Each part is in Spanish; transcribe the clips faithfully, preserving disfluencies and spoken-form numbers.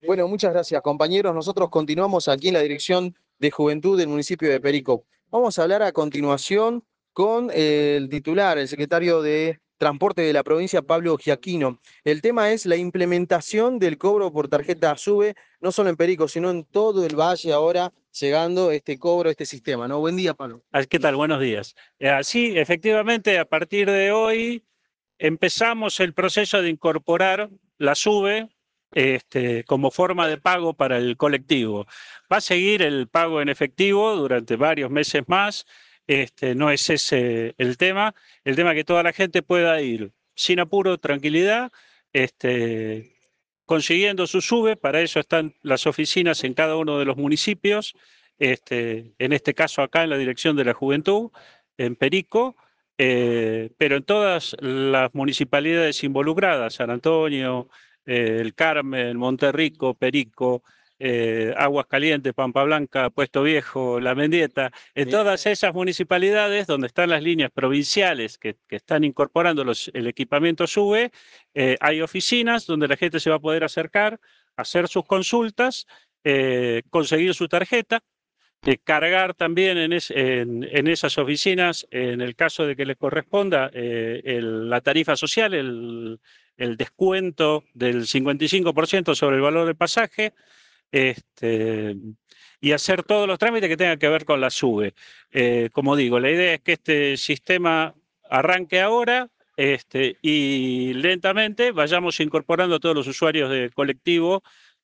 Bueno, muchas gracias, compañeros. Nosotros continuamos aquí en la Dirección de Juventud del municipio de Perico. Vamos a hablar a continuación con eh, el titular, el secretario de Transporte de la provincia, Pablo Giaquino. El tema es la implementación del cobro por tarjeta SUBE, no solo en Perico, sino en todo el valle ahora, llegando este cobro, este sistema, ¿no? Buen día, Pablo. Ah, ¿qué tal? Buenos días. Eh, Sí, efectivamente, a partir de hoy empezamos el proceso de incorporar la SUBE este, como forma de pago para el colectivo. Va a seguir el pago en efectivo durante varios meses más. Este, no es ese el tema. El tema es que toda la gente pueda ir sin apuro, tranquilidad, este, consiguiendo su SUBE. Para eso están las oficinas en cada uno de los municipios. Este, en este caso acá en la Dirección de la Juventud, en Perico, eh, pero en todas las municipalidades involucradas, San Antonio, eh, El Carmen, Monterrico, Perico, eh, Aguascalientes, Pampa Blanca, Puesto Viejo, La Mendieta, en Bien. todas esas municipalidades donde están las líneas provinciales que, que están incorporando los, el equipamiento SUBE, eh, hay oficinas donde la gente se va a poder acercar, hacer sus consultas, eh, conseguir su tarjeta, eh, cargar también en, es, en, en, esas oficinas, en el caso de que les corresponda, eh, el, la tarifa social, el, el, descuento del cincuenta y cinco por ciento sobre el valor del pasaje, este, y hacer todos los trámites que tengan que ver con la SUBE. Eh, como digo, la idea es que este sistema arranque ahora este, y lentamente vayamos incorporando a todos los usuarios de colectivo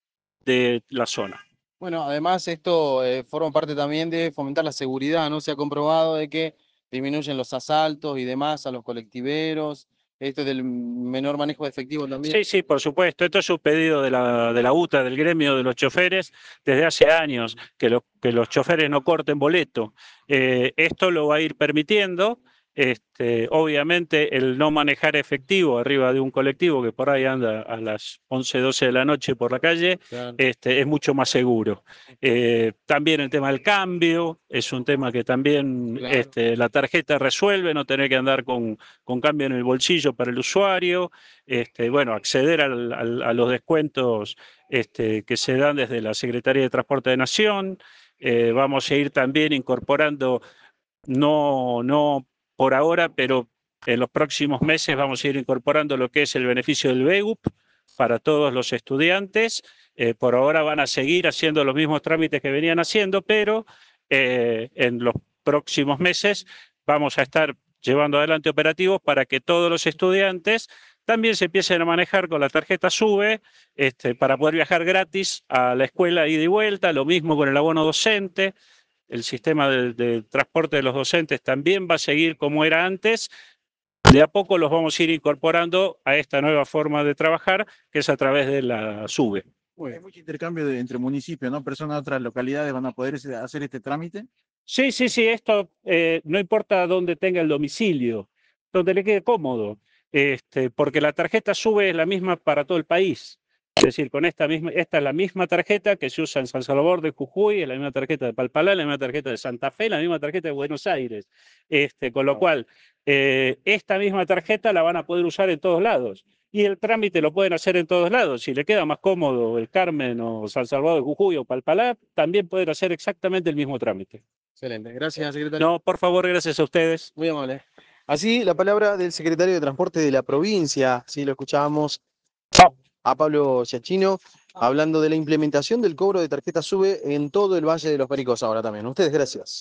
de la zona. Bueno, además esto eh, forma parte también de fomentar la seguridad, ¿no? Se ha comprobado de que disminuyen los asaltos y demás a los colectiveros, esto del menor manejo de efectivo también. Sí, sí, por supuesto. Esto es un pedido de la, de la UTA, del gremio de los choferes, desde hace años, que, lo, que los choferes no corten boleto. Eh, esto lo va a ir permitiendo. Este, obviamente, el no manejar efectivo arriba de un colectivo que por ahí anda a las once, doce de la noche por la calle, Claro. este, es mucho más seguro. Eh, también el tema del cambio es un tema que también Claro. este, la tarjeta resuelve, no tener que andar con, con cambio en el bolsillo para el usuario. Este, bueno, acceder al, al, a los descuentos este, que se dan desde la Secretaría de Transporte de Nación. Eh, vamos a ir también incorporando, no, no por ahora, pero en los próximos meses vamos a ir incorporando lo que es el beneficio del B E U P para todos los estudiantes. Eh, por ahora van a seguir haciendo los mismos trámites que venían haciendo, pero eh, en los próximos meses vamos a estar llevando adelante operativos para que todos los estudiantes también se empiecen a manejar con la tarjeta SUBE este, para poder viajar gratis a la escuela ida y vuelta, lo mismo con el abono docente. El sistema de, de transporte de los docentes también va a seguir como era antes. De a poco los vamos a ir incorporando a esta nueva forma de trabajar, que es a través de la SUBE. Hay mucho intercambio de, entre municipios, ¿no? Personas de otras localidades van a poder ese- hacer este trámite. Sí, sí, sí, esto eh, no importa dónde tenga el domicilio, donde le quede cómodo, este, porque la tarjeta SUBE es la misma para todo el país. Es decir, con esta misma, esta es la misma tarjeta que se usa en San Salvador de Jujuy, es la misma tarjeta de Palpalá, la misma tarjeta de Santa Fe, la misma tarjeta de Buenos Aires. Este, con lo cual, eh, esta misma tarjeta la van a poder usar en todos lados. Y el trámite lo pueden hacer en todos lados. Si le queda más cómodo el Carmen o San Salvador de Jujuy o Palpalá, también pueden hacer exactamente el mismo trámite. Excelente. Gracias, secretario. No, por favor, gracias a ustedes. Muy amable. Así, la palabra del secretario de Transporte de la provincia, sí, lo escuchábamos a Pablo Giachino, hablando de la implementación del cobro de tarjeta SUBE en todo el Valle de los Pericos ahora también. Ustedes, gracias.